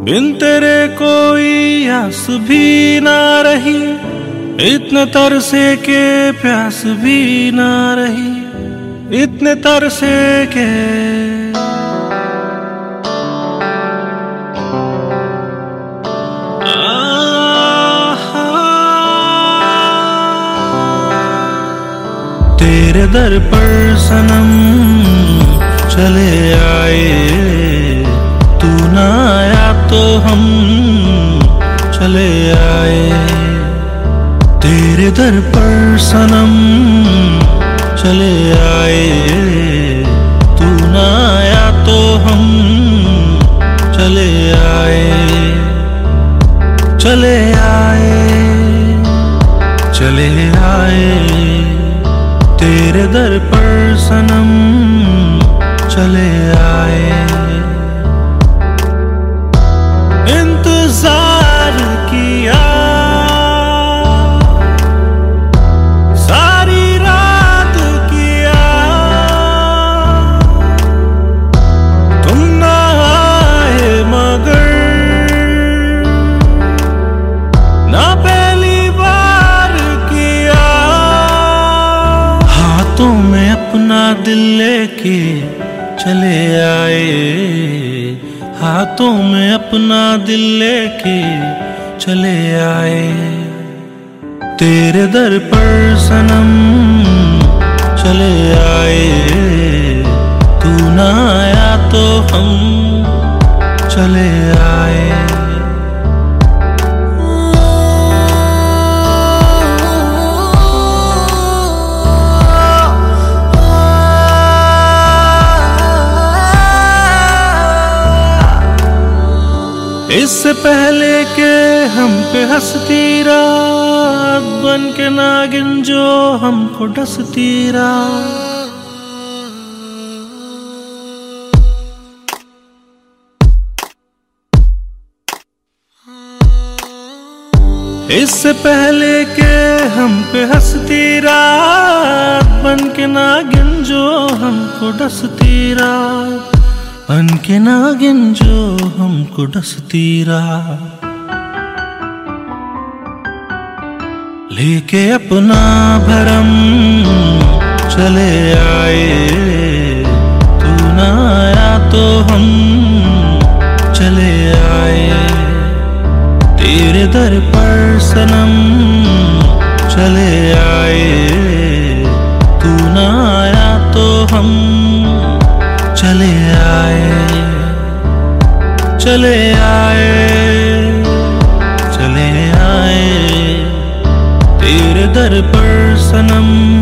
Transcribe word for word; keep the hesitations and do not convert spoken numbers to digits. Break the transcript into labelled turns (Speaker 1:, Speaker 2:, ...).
Speaker 1: बिन तेरे कोई आस भी ना रही, इतने तरसे के प्यास भी ना रही, इतने तरसे के तेरे दर पर सनम चले आए, तू ना आया तो हम चले आए। तेरे दर पर सनम चले आए, तू ना आया तो हम चले आए। चले आए चले आए तेरे दर पर सनम चले आए। इंतजार किया सारी रात किया, तुम ना आए मगर ना पहली बार किया। हाथों में अपना दिल लेके चले आए, हाथों में अपना दिल लेके चले आए। तेरे दर पर सनम चले आए, तू ना आया तो हम चले आए। इससे पहले के हम पे हंसती रात बन के नागिन जो हमको डसती रात। इससे पहले के हम पे हंसती रात बन के नागिन जो हमको डसती रात, बन के नागिन जो हमको डसती रात। लेके अपना भरम चले आए, तू ना आया तो हम चले आए। तेरे दर पर सनम चले आए, तू ना आया तो हम चले आए। चले आए चले आए तेरे दर पर सनम